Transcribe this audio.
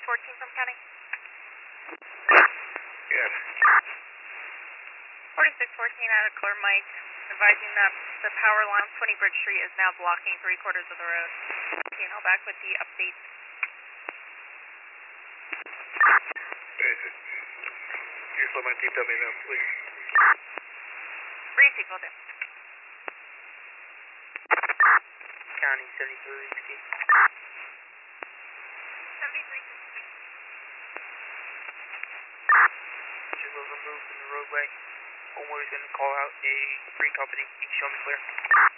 4614 from county? Yes. 4614 out of Clear Mike, advising that the power line on 20 Bridge Street is now blocking 3/4 of the road. P&L back with the update. Just let my team tell me now, please. Free sequel down. County 7360. 73. Just was removed from the roadway. Homeowner is going to call out a free company. Can you show me clear?